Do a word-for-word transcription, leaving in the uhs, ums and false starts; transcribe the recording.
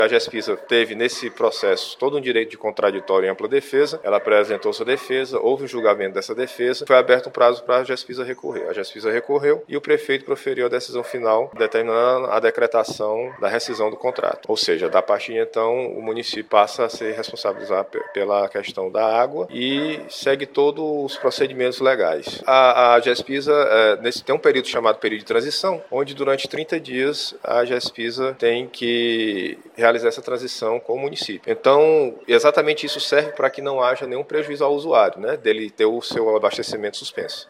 A GESPISA teve nesse processo todo um direito de contraditório em ampla defesa, ela apresentou sua defesa, houve um julgamento dessa defesa, foi aberto um prazo para a GESPISA recorrer. A GESPISA recorreu e o prefeito proferiu a decisão final determinando a decretação da rescisão do contrato. Ou seja, da partir de então o município passa a ser responsabilizado pela questão da água e segue todos os procedimentos legais. A, a GESPISA é, nesse, tem um período chamado período de transição, onde durante trinta dias a GESPISA tem que realizar essa transição com o município. Então, exatamente isso serve para que não haja nenhum prejuízo ao usuário, né, dele ter o seu abastecimento suspenso.